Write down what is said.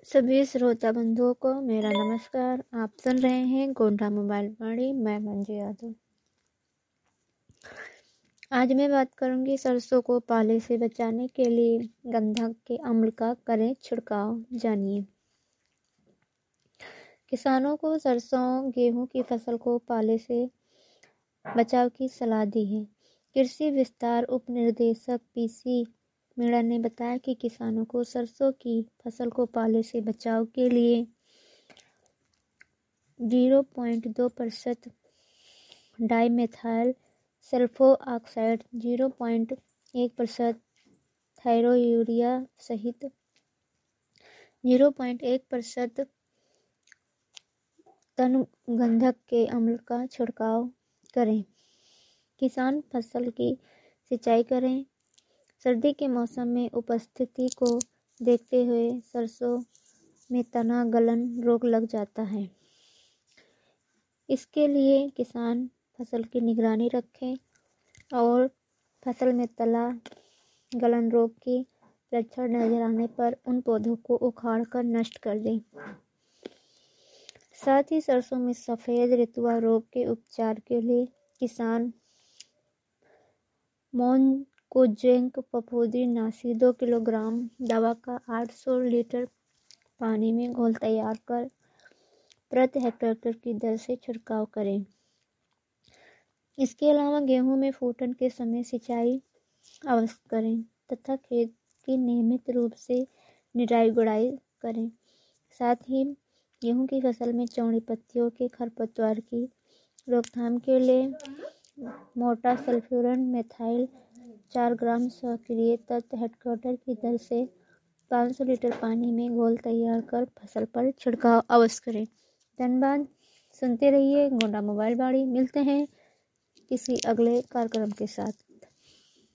सभी श्रोता बंधुओं को मेरा नमस्कार। आप सुन रहे हैं गोंडा मोबाइल वाणी। मैं मंजू यादव। आज मैं बात करूंगी सरसों को पाले से बचाने के लिए गंधक के अम्ल का करें छिड़काव। जानिए। किसानों को सरसों गेहूं की फसल को पाले से बचाव की सलाह दी है। कृषि विस्तार उप निर्देशक पीसी मीणा ने बताया कि किसानों को सरसों की फसल को पाले से बचाव के लिए 0.2% डाइमेथाइल सल्फोऑक्साइड, 0.1% थायरोयूरिया सहित 0.1% टन गंधक के अम्ल का छिड़काव करें। किसान फसल की सिंचाई करें। सर्दी के मौसम में उपस्थिति को देखते हुए सरसों में तना गलन रोग लग जाता है। इसके लिए किसान फसल की निगरानी रखें और फसल में तला गलन रोग की लक्षण नजर आने पर उन पौधों को उखाड़ कर नष्ट कर दें। साथ ही सरसों में सफेद रेतुआ रोग के उपचार के लिए किसान मोनकोजेंक फफूंदी नाशी 2 किलोग्राम दवा का 800 लीटर पानी में घोल तैयार कर प्रति हेक्टेयर की दर से छिड़काव करें। इसके अलावा गेहूं में फूटन के समय सिंचाई अवश्य करें तथा खेत की नियमित रूप से निराई गुड़ाई करें। साथ ही गेहूं की फसल में चौड़ी पत्तियों के खरपतवार की रोकथाम के लिए मोटा सल्फ्यूरन मेथाइल 4 ग्राम सक्रिय तत्व हेक्टेयर की दर से 500 लीटर पानी में घोल तैयार कर फसल पर छिड़काव अवश्य करें। धन्यवाद। सुनते रहिए गोंडा मोबाइल वाणी। मिलते हैं किसी अगले कार्यक्रम के साथ।